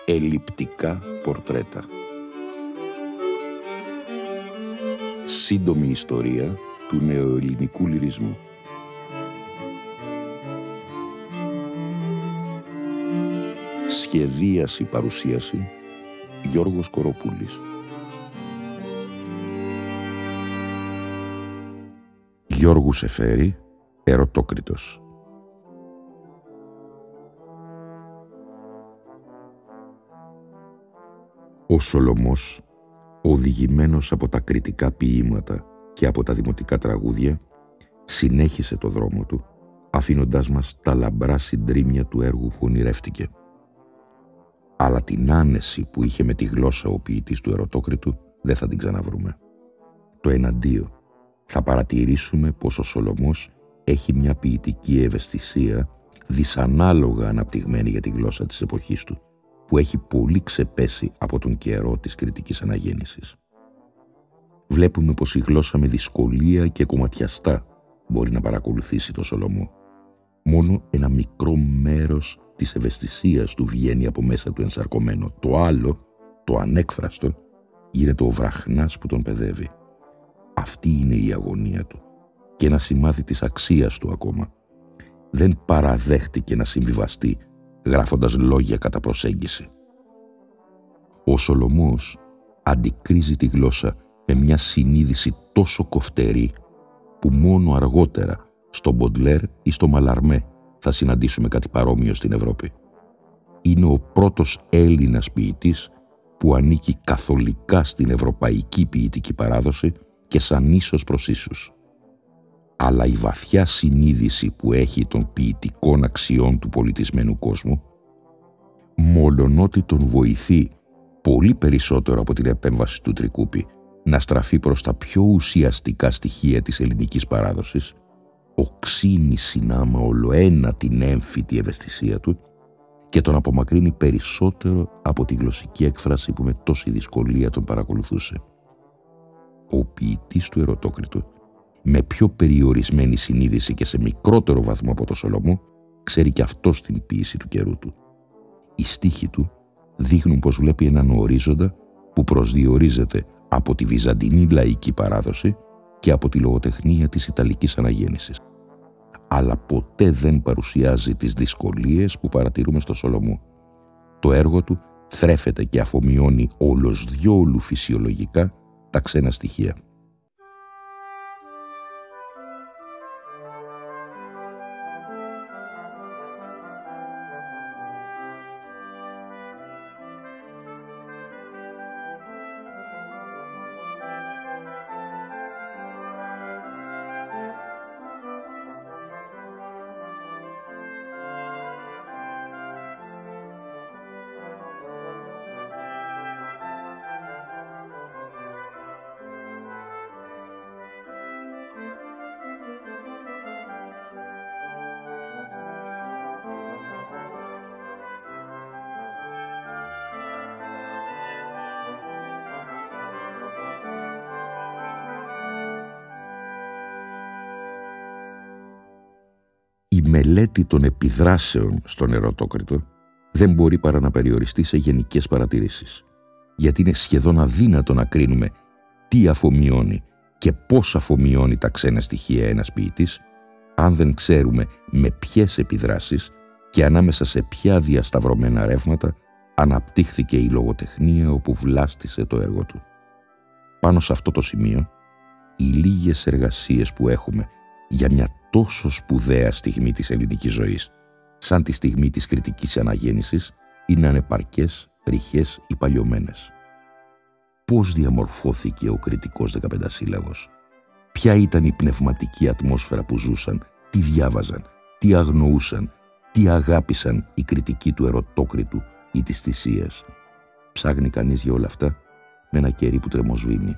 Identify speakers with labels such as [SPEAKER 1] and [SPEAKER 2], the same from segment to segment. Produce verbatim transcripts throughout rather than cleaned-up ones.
[SPEAKER 1] Ελλειπτικά πορτρέτα. Σύντομη ιστορία του νεοελληνικού λυρισμού. Σχεδίαση παρουσίαση Γιώργος Κοροπούλης. Γιώργου Σεφέρη, Ερωτόκριτος. Ο Σολομός, οδηγημένος από τα κριτικά ποίηματα και από τα δημοτικά τραγούδια, συνέχισε το δρόμο του, αφήνοντάς μας τα λαμπρά συντρίμμια του έργου που ονειρεύτηκε. Αλλά την άνεση που είχε με τη γλώσσα ο ποιητής του Ερωτόκριτου δεν θα την ξαναβρούμε. Το εναντίο, θα παρατηρήσουμε πως ο Σολομός έχει μια ποιητική ευαισθησία δυσανάλογα αναπτυγμένη για τη γλώσσα της εποχής του, που έχει πολύ ξεπέσει από τον καιρό της κριτικής αναγέννησης. Βλέπουμε πως η γλώσσα με δυσκολία και κομματιαστά μπορεί να παρακολουθήσει το Σολομό. Μόνο ένα μικρό μέρος της ευαισθησίας του βγαίνει από μέσα του ενσαρκωμένο. Το άλλο, το ανέκφραστο, γίνεται ο βραχνάς που τον παιδεύει. Αυτή είναι η αγωνία του και ένα σημάδι της αξίας του ακόμα. Δεν παραδέχτηκε να συμβιβαστεί γράφοντας λόγια κατά προσέγγιση. Ο Σολομός αντικρίζει τη γλώσσα με μια συνείδηση τόσο κοφτερή που μόνο αργότερα στο Μποντλέρ ή στο Μαλαρμέ θα συναντήσουμε κάτι παρόμοιο στην Ευρώπη. Είναι ο πρώτος Έλληνας ποιητής που ανήκει καθολικά στην ευρωπαϊκή ποιητική παράδοση και σαν ίσος προς ίσους. Αλλά η βαθιά συνείδηση που έχει των ποιητικών αξιών του πολιτισμένου κόσμου, μολονότι τον βοηθεί πολύ περισσότερο από την επέμβαση του Τρικούπη να στραφεί προς τα πιο ουσιαστικά στοιχεία της ελληνικής παράδοσης, οξύνει συνάμα ολοένα την έμφυτη ευαισθησία του και τον απομακρύνει περισσότερο από τη γλωσσική έκφραση που με τόση δυσκολία τον παρακολουθούσε. Ο ποιητής του Ερωτόκριτου, με πιο περιορισμένη συνείδηση και σε μικρότερο βαθμό από το Σολομό, ξέρει και αυτό την ποίηση του καιρού του. Οι στίχοι του δείχνουν πως βλέπει έναν ορίζοντα που προσδιορίζεται από τη βυζαντινή λαϊκή παράδοση και από τη λογοτεχνία της Ιταλικής αναγέννησης. Αλλά ποτέ δεν παρουσιάζει τις δυσκολίες που παρατηρούμε στο Σολομό. Το έργο του θρέφεται και αφομοιώνει όλος διόλου φυσιολογικά τα ξένα στοιχεία. Η μελέτη των επιδράσεων στον Ερωτόκριτο δεν μπορεί παρά να περιοριστεί σε γενικές παρατηρήσεις, γιατί είναι σχεδόν αδύνατο να κρίνουμε τι αφομοιώνει και πώς αφομοιώνει τα ξένα στοιχεία ένας ποιητής, αν δεν ξέρουμε με ποιες επιδράσεις και ανάμεσα σε ποια διασταυρωμένα ρεύματα αναπτύχθηκε η λογοτεχνία όπου βλάστησε το έργο του. Πάνω σε αυτό το σημείο, οι λίγες εργασίες που έχουμε για μια τόσο σπουδαία στιγμή της ελληνικής ζωής, σαν τη στιγμή της κριτικής αναγέννησης, είναι ανεπαρκές, ρηχές ή παλιωμένες. Πώς διαμορφώθηκε ο κριτικός δεκαπεντασύλλαβος? Ποια ήταν η πνευματική ατμόσφαιρα που ζούσαν, τι διάβαζαν, τι αγνοούσαν, τι αγάπησαν οι κριτικοί του Ερωτόκριτου ή της Θυσίας? Ψάχνει κανείς για όλα αυτά με ένα κερί που τρεμοσβήνει.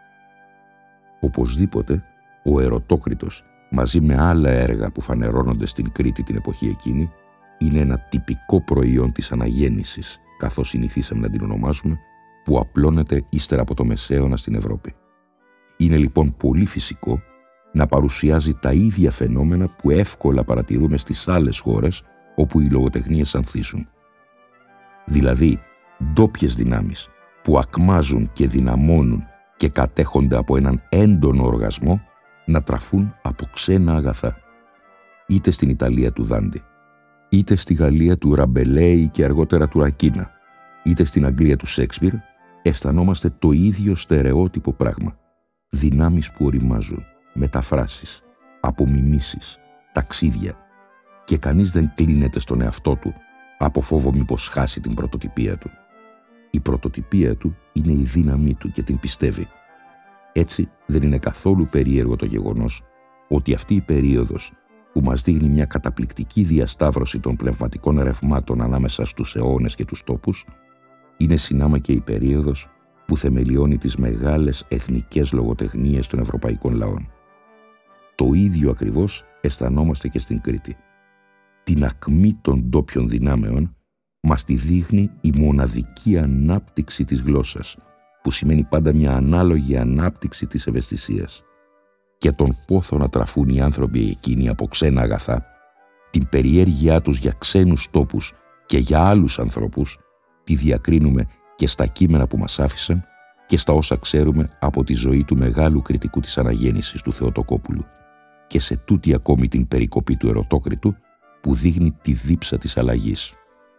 [SPEAKER 1] Οπωσδήποτε, ο Ερωτόκριτος, μαζί με άλλα έργα που φανερώνονται στην Κρήτη την εποχή εκείνη, είναι ένα τυπικό προϊόν της αναγέννησης, καθώς συνηθίσαμε να την ονομάζουμε, που απλώνεται ύστερα από το Μεσαίωνα στην Ευρώπη. Είναι λοιπόν πολύ φυσικό να παρουσιάζει τα ίδια φαινόμενα που εύκολα παρατηρούμε στις άλλες χώρες όπου οι λογοτεχνίες ανθίσουν. Δηλαδή, ντόπιες δυνάμεις που ακμάζουν και δυναμώνουν και κατέχονται από έναν έντονο οργασμό να τραφούν από ξένα αγαθά. Είτε στην Ιταλία του Δάντη, είτε στη Γαλλία του Ραμπελέη και αργότερα του Ρακίνα, είτε στην Αγγλία του Σέξπιρ, αισθανόμαστε το ίδιο στερεότυπο πράγμα. Δυνάμεις που οριμάζουν, μεταφράσεις, απομιμήσεις, ταξίδια, και κανείς δεν κλείνεται στον εαυτό του από φόβο μήπως χάσει την πρωτοτυπία του. Η πρωτοτυπία του είναι η δύναμή του και την πιστεύει. Έτσι δεν είναι καθόλου περίεργο το γεγονός ότι αυτή η περίοδος που μας δείχνει μια καταπληκτική διασταύρωση των πνευματικών ρευμάτων ανάμεσα στους αιώνες και τους τόπους, είναι συνάμα και η περίοδος που θεμελιώνει τις μεγάλες εθνικές λογοτεχνίες των ευρωπαϊκών λαών. Το ίδιο ακριβώς αισθανόμαστε και στην Κρήτη. Την ακμή των ντόπιων δυνάμεων μας τη δείχνει η μοναδική ανάπτυξη της γλώσσας, που σημαίνει πάντα μια ανάλογη ανάπτυξη της ευαισθησίας. Και τον πόθο να τραφούν οι άνθρωποι εκείνοι από ξένα αγαθά, την περιέργειά τους για ξένους τόπους και για άλλους ανθρώπους, τη διακρίνουμε και στα κείμενα που μας άφησαν και στα όσα ξέρουμε από τη ζωή του μεγάλου κριτικού της αναγέννησης του Θεοτοκόπουλου, και σε τούτη ακόμη την περικοπή του Ερωτόκριτου που δείχνει τη δίψα της αλλαγής.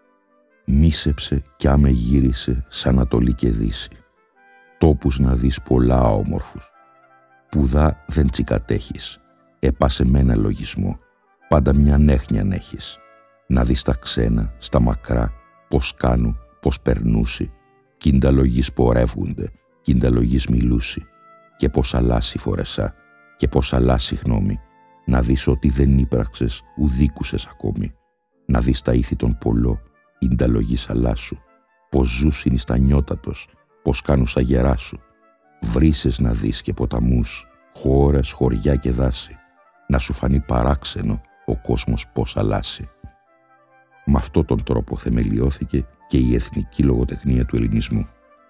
[SPEAKER 1] Μίσεψε κι άμε γύρισε σ' Ανατολή και Δύση, τόπους να δεις πολλά όμορφους, που δα δεν τσικατέχεις, έπασε με ένα λογισμό, πάντα μια νέχνια έχεις, να δεις τα ξένα, στα μακρά, πως κάνουν, πως περνούσι, κίντα λογής πορεύγονται, κίντα λογής μιλούσι, και πως αλλάσει φορεσά, και πως αλλάσει γνώμη, να δεις ότι δεν ύπραξες ουδίκουσες ακόμη, να δεις τα ήθη των πολλό, ίντα λογής αλλάσου, πως ζούσιν εις τα νιώτατος, πως κάνουν σα γερά σου, βρύσες να δεις και ποταμούς, χώρες, χωριά και δάση, να σου φανεί παράξενο ο κόσμος πως αλλάσει. Με αυτόν τον τρόπο θεμελιώθηκε και η εθνική λογοτεχνία του ελληνισμού.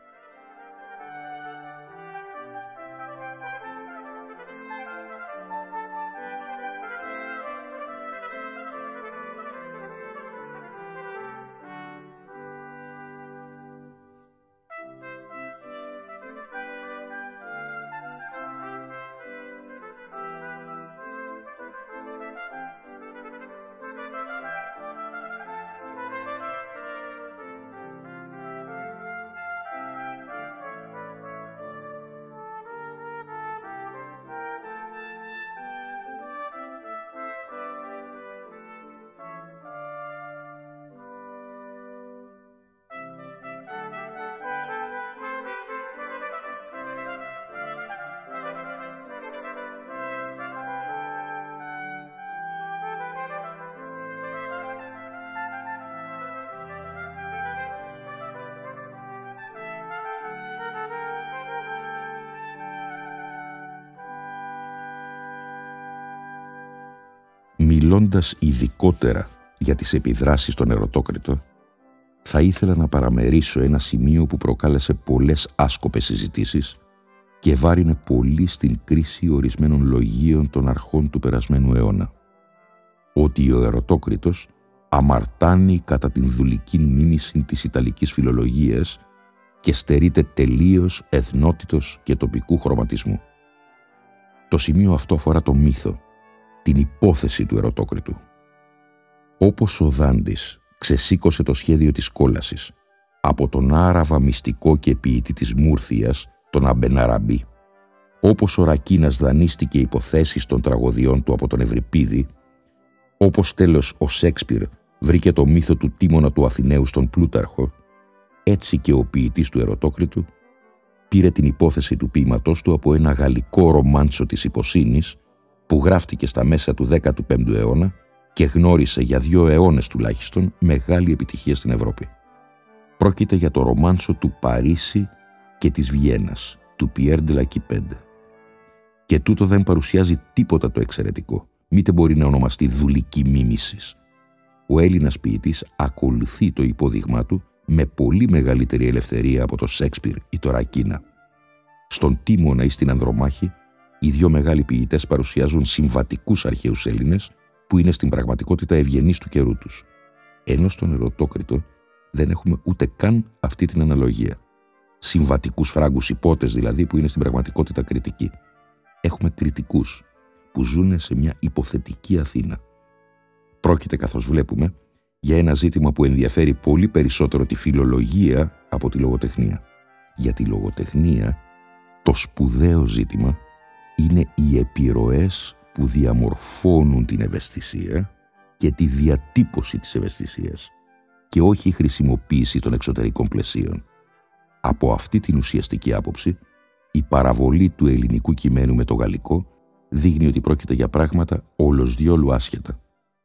[SPEAKER 1] Μιλώντας ειδικότερα για τις επιδράσεις στον Ερωτόκριτο, θα ήθελα να παραμερίσω ένα σημείο που προκάλεσε πολλές άσκοπες συζητήσεις και βάρινε πολύ στην κρίση ορισμένων λογίων των αρχών του περασμένου αιώνα. Ότι ο Ερωτόκριτος αμαρτάνει κατά την δουλική μίμηση της Ιταλικής φιλολογίας και στερείται τελείως εθνότητος και τοπικού χρωματισμού. Το σημείο αυτό αφορά το μύθο, την υπόθεση του Ερωτόκριτου. Όπως ο Δάντης ξεσήκωσε το σχέδιο της κόλασης από τον Άραβα μυστικό και ποιητή της Μούρθιας, τον Αμπεναραμπή, όπως ο Ρακίνας δανείστηκε υποθέσεις των τραγωδιών του από τον Ευρυπίδη, όπως τέλος ο Σέξπιρ βρήκε το μύθο του Τίμωνα του Αθηναίου στον Πλούταρχο, έτσι και ο ποιητής του Ερωτόκριτου πήρε την υπόθεση του ποίηματός του από ένα γαλλικό ρομάντσο της υποσύνης που γράφτηκε στα μέσα του δέκατου πέμπτου αιώνα και γνώρισε για δύο αιώνες τουλάχιστον μεγάλη επιτυχία στην Ευρώπη. Πρόκειται για το ρομάντσο του Παρίσι και της Βιέννας, του Πιέρ ντε Λακιπέντ. Και τούτο δεν παρουσιάζει τίποτα το εξαιρετικό, μήτε μπορεί να ονομαστεί δουλική μίμησης. Ο Έλληνας ποιητής ακολουθεί το υπόδειγμά του με πολύ μεγαλύτερη ελευθερία από το Σέξπιρ ή το Ρακίνα. Στον Τίμωνα ή στην Ανδρομάχη, οι δύο μεγάλοι ποιητές παρουσιάζουν συμβατικούς αρχαίους Έλληνες που είναι στην πραγματικότητα ευγενείς του καιρού τους. Ενώ στον Ερωτόκριτο δεν έχουμε ούτε καν αυτή την αναλογία. Συμβατικούς φράγκους υπότες δηλαδή που είναι στην πραγματικότητα κριτικοί. Έχουμε κριτικούς που ζουν σε μια υποθετική Αθήνα. Πρόκειται, καθώς βλέπουμε, για ένα ζήτημα που ενδιαφέρει πολύ περισσότερο τη φιλολογία από τη λογοτεχνία. Για τη λογοτεχνία, το σπουδαίο ζήτημα είναι οι επιρροές που διαμορφώνουν την ευαισθησία και τη διατύπωση της ευαισθησίας και όχι η χρησιμοποίηση των εξωτερικών πλαισίων. Από αυτή την ουσιαστική άποψη, η παραβολή του ελληνικού κειμένου με το γαλλικό δείχνει ότι πρόκειται για πράγματα όλος διόλου άσχετα.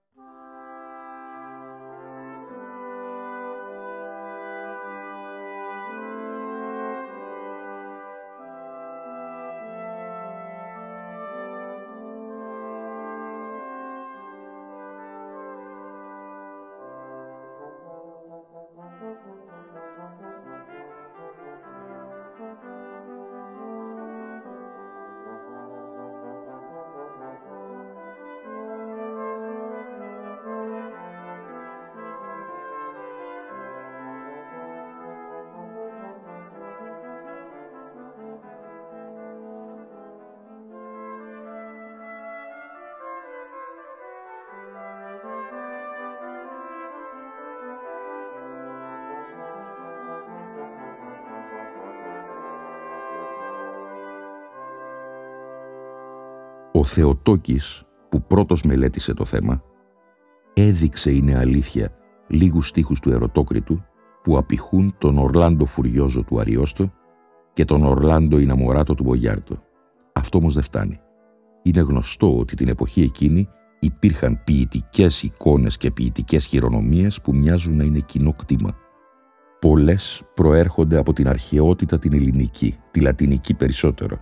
[SPEAKER 1] Ο Θεοτόκης, που πρώτος μελέτησε το θέμα, έδειξε, είναι αλήθεια, λίγους στίχους του Ερωτόκριτου που απηχούν τον Ορλάντο Φουριόζο του Αριόστο και τον Ορλάντο Ιναμοράτο του Μπογιάρτο. Αυτό όμως δεν φτάνει. Είναι γνωστό ότι την εποχή εκείνη υπήρχαν ποιητικές εικόνες και ποιητικές χειρονομίες που μοιάζουν να είναι κοινό κτήμα. Πολλές προέρχονται από την αρχαιότητα την ελληνική, τη λατινική περισσότερο.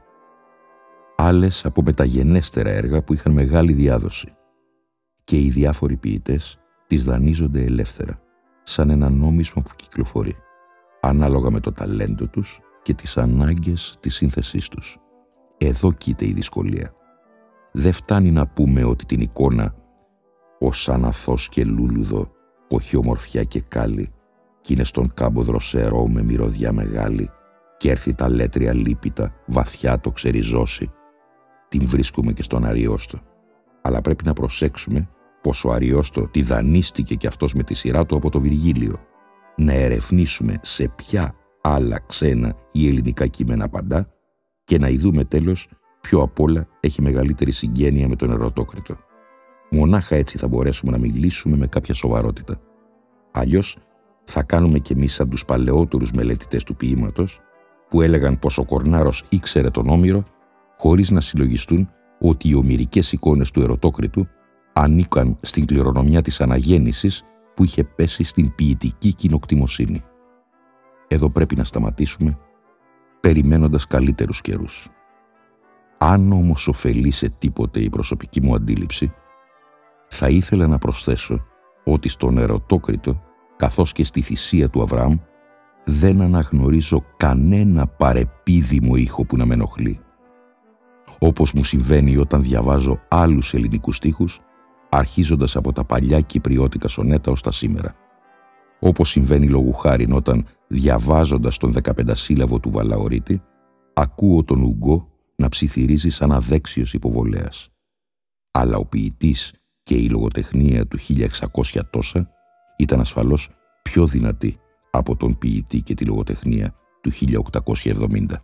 [SPEAKER 1] Άλλες από μεταγενέστερα έργα που είχαν μεγάλη διάδοση. Και οι διάφοροι ποιητές τις δανείζονται ελεύθερα, σαν ένα νόμισμα που κυκλοφορεί, ανάλογα με το ταλέντο τους και τις ανάγκες της σύνθεσής τους. Εδώ κοίται η δυσκολία. Δεν φτάνει να πούμε ότι την εικόνα ως αναθός και λούλουδο που έχει ομορφιά και κάλλη κι είναι στον κάμπο δροσερό με μυρωδιά μεγάλη κι έρθει τα λέτρια λίπητα βαθιά το ξεριζώσει. Την βρίσκουμε και στον Αριόστο. Αλλά πρέπει να προσέξουμε πως ο Αριόστο τη δανείστηκε κι αυτός με τη σειρά του από το Βυργίλιο. Να ερευνήσουμε σε ποια άλλα ξένα ή ελληνικά κείμενα απαντά και να ειδούμε τέλος ποιο απ' όλα έχει μεγαλύτερη συγγένεια με τον Ερωτόκριτο. Μονάχα έτσι θα μπορέσουμε να μιλήσουμε με κάποια σοβαρότητα. Αλλιώς θα κάνουμε κι εμείς σαν τους παλαιότερους μελετητές του ποίηματος που έλεγαν πως ο Κορνάρος ήξερε τον Όμηρο χωρίς να συλλογιστούν ότι οι ομηρικές εικόνες του Ερωτόκριτου ανήκαν στην κληρονομιά της αναγέννησης που είχε πέσει στην ποιητική κοινοκτημοσύνη. Εδώ πρέπει να σταματήσουμε περιμένοντας καλύτερους καιρούς. Αν όμως ωφελεί σε τίποτε η προσωπική μου αντίληψη, θα ήθελα να προσθέσω ότι στον Ερωτόκριτο, καθώς και στη θυσία του Αβραάμ, δεν αναγνωρίζω κανένα παρεπίδημο ήχο που να με ενοχλεί. Όπως μου συμβαίνει όταν διαβάζω άλλους ελληνικούς στίχους, αρχίζοντας από τα παλιά κυπριώτικα σονέτα ως τα σήμερα. Όπως συμβαίνει λόγου χάριν όταν, διαβάζοντας τον δεκαπεντασύλλαβο του Βαλαωρίτη, ακούω τον Ουγκό να ψιθυρίζει σαν αδέξιος υποβολέας. Αλλά ο ποιητής και η λογοτεχνία του χίλια εξακόσια τόσα ήταν ασφαλώς πιο δυνατή από τον ποιητή και τη λογοτεχνία του χίλια οκτακόσια εβδομήντα.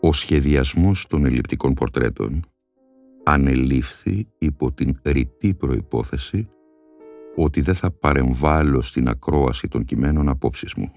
[SPEAKER 1] Ο σχεδιασμός των ελλειπτικών πορτρέτων ανελήφθη υπό την ρητή προϋπόθεση ότι δεν θα παρεμβάλλω στην ακρόαση των κειμένων απόψεις μου.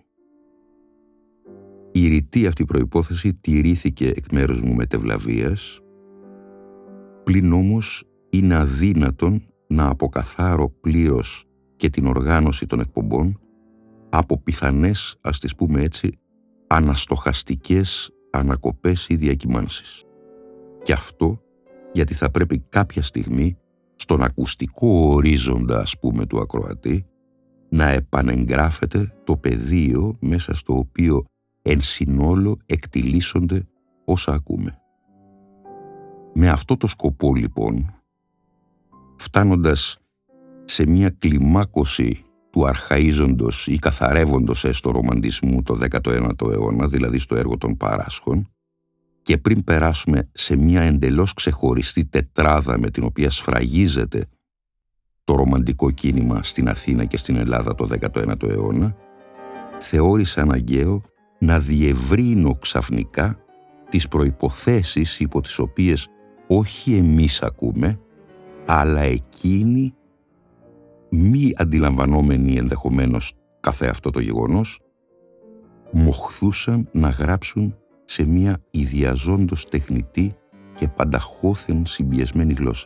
[SPEAKER 1] Η ρητή αυτή προϋπόθεση τηρήθηκε εκ μέρους μου μετευλαβίας, πλην όμως είναι αδύνατον να αποκαθάρω πλήρως και την οργάνωση των εκπομπών από πιθανές, ας τις πούμε έτσι, αναστοχαστικές ανακοπές ή διακυμάνσεις. Και αυτό γιατί θα πρέπει κάποια στιγμή στον ακουστικό ορίζοντα, ας πούμε, του ακροατή να επανεγγράφεται το πεδίο μέσα στο οποίο εν συνόλο εκτιλήσονται όσα ακούμε. Με αυτό το σκοπό, λοιπόν, φτάνοντας σε μια κλιμάκωση του αρχαΐζοντος ή καθαρεύοντος έστω ρομαντισμού το δέκατο ένατο αιώνα, δηλαδή στο έργο των Παράσχων, και πριν περάσουμε σε μια εντελώς ξεχωριστή τετράδα με την οποία σφραγίζεται το ρομαντικό κίνημα στην Αθήνα και στην Ελλάδα το δέκατο ένατο αιώνα, θεώρησε αναγκαίο να διευρύνω ξαφνικά τις προϋποθέσεις υπό τις οποίες όχι εμείς ακούμε, αλλά εκείνοι, μη αντιλαμβανόμενοι ενδεχομένως καθε αυτό το γεγονός, μοχθούσαν να γράψουν σε μια ιδιαζόντως τεχνητή και πανταχώθεν συμπιεσμένη γλώσσα.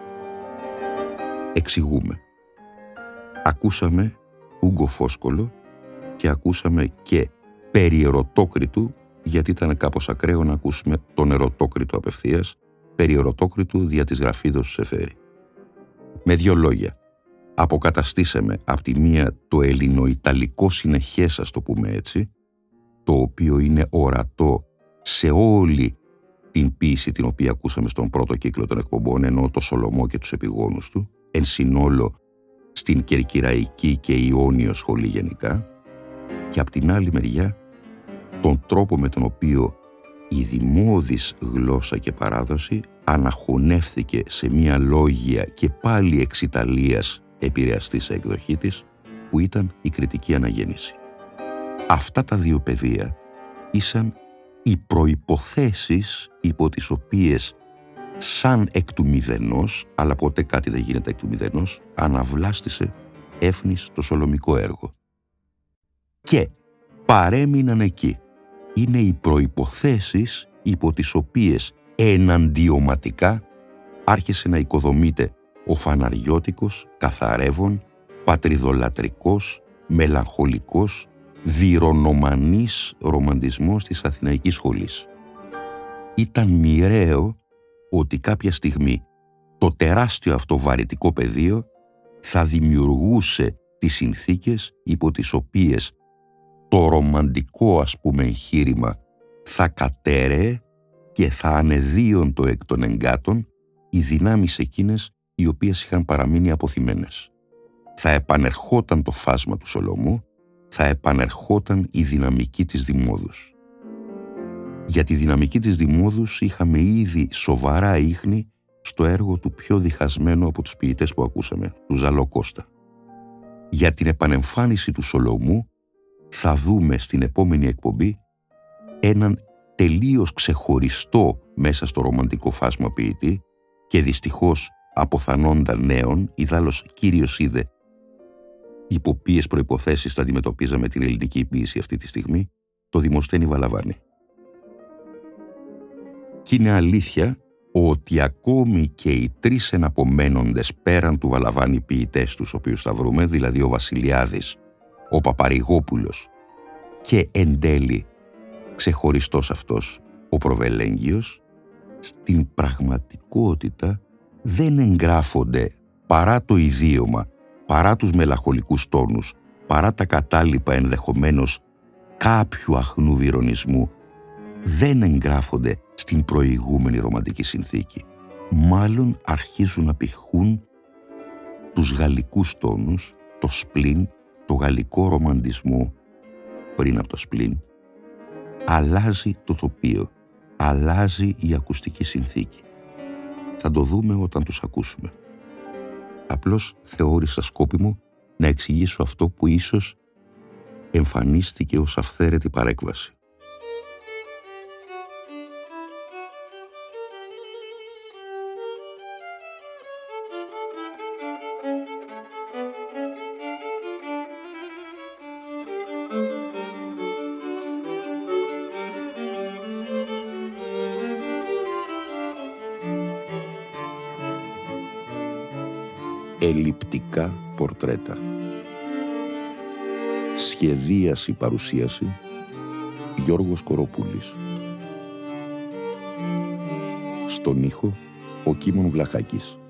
[SPEAKER 1] Εξηγούμε. Ακούσαμε Ούγκο Φόσκολο και ακούσαμε και περί Ερωτόκριτου, γιατί ήταν κάπως ακραίο να ακούσουμε τον Ερωτόκριτο απευθείας, περί Ερωτόκριτου δια της γραφίδος του Σεφέρη. Με δύο λόγια, αποκαταστήσαμε από τη μία το ελληνοϊταλικό συνεχές, ας το πούμε έτσι, το οποίο είναι ορατό σε όλη την ποίηση την οποία ακούσαμε στον πρώτο κύκλο των εκπομπών, ενώ το Σολομό και τους επιγόνους του, εν συνόλο στην Κερκυραϊκή και Ιόνιο σχολή γενικά, και από την άλλη μεριά τον τρόπο με τον οποίο η δημόδης γλώσσα και παράδοση αναχωνεύθηκε σε μια λόγια και πάλι εξ Ιταλίας επηρεαστή σε εκδοχή της, που ήταν η κριτική αναγέννηση. Αυτά τα δύο πεδία ήσαν οι προϋποθέσεις υπό τις οποίες σαν εκ του μηδενός, αλλά ποτέ κάτι δεν γίνεται εκ του μηδενός, αναβλάστησε έφνης το σολομικό έργο. Και παρέμειναν εκεί. Είναι οι προϋποθέσεις υπό τις οποίες εναντιωματικά άρχισε να οικοδομείται ο φαναριώτικος, καθαρεύων, πατριδολατρικός, μελαγχολικός, διρονομανής ρομαντισμός της Αθηναϊκής σχολής. Ήταν μοιραίο ότι κάποια στιγμή το τεράστιο αυτό βαρυτικό πεδίο θα δημιουργούσε τις συνθήκες υπό τις οποίες το ρομαντικό, ας πούμε, εγχείρημα θα κατέρεε και θα ανεδίων το εκ των εγκάτων οι δυνάμεις εκείνες οι οποίες είχαν παραμείνει αποθυμένες. Θα επανερχόταν το φάσμα του Σολομού, θα επανερχόταν η δυναμική της Δημόδους. Για τη δυναμική της Δημόδους είχαμε ήδη σοβαρά ίχνη στο έργο του πιο διχασμένου από τους ποιητές που ακούσαμε, του Ζαλοκώστα. Για την επανεμφάνιση του Σολομού θα δούμε στην επόμενη εκπομπή έναν τελείως ξεχωριστό μέσα στο ρομαντικό φάσμα ποιητή και δυστυχώς αποθανόντα νέων, ιδάλλως κύριος είδε υπό ποιες προϋποθέσεις θα αντιμετωπίζαμε την ελληνική ποίηση αυτή τη στιγμή, το Δημοσθένη Βαλαβάνη. Και είναι αλήθεια ότι ακόμη και οι τρεις εναπομένοντες πέραν του Βαλαβάνη ποιητές τους οποίους θα βρούμε, δηλαδή ο Βασιλιάδης, ο Παπαρηγόπουλος και εν τέλει ξεχωριστός αυτός ο Προβελέγγιος, στην πραγματικότητα δεν εγγράφονται παρά το ιδίωμα, παρά τους μελαγχολικούς τόνους, παρά τα κατάλοιπα ενδεχομένως κάποιου αχνού βυρονισμού, δεν εγγράφονται στην προηγούμενη ρομαντική συνθήκη. Μάλλον αρχίζουν να πηχούν τους γαλλικούς τόνους, το σπλήν, το γαλλικό ρομαντισμό πριν από το σπλήν. Αλλάζει το τοπίο, αλλάζει η ακουστική συνθήκη. Θα το δούμε όταν τους ακούσουμε. Απλώς θεώρησα σκόπιμο να εξηγήσω αυτό που ίσως εμφανίστηκε ως αυθαίρετη παρέκβαση. Ελλειπτικά πορτρέτα. Σχεδίαση παρουσίαση Γιώργος Κοροπούλης. Στον ήχο ο Κίμων Βλαχάκης.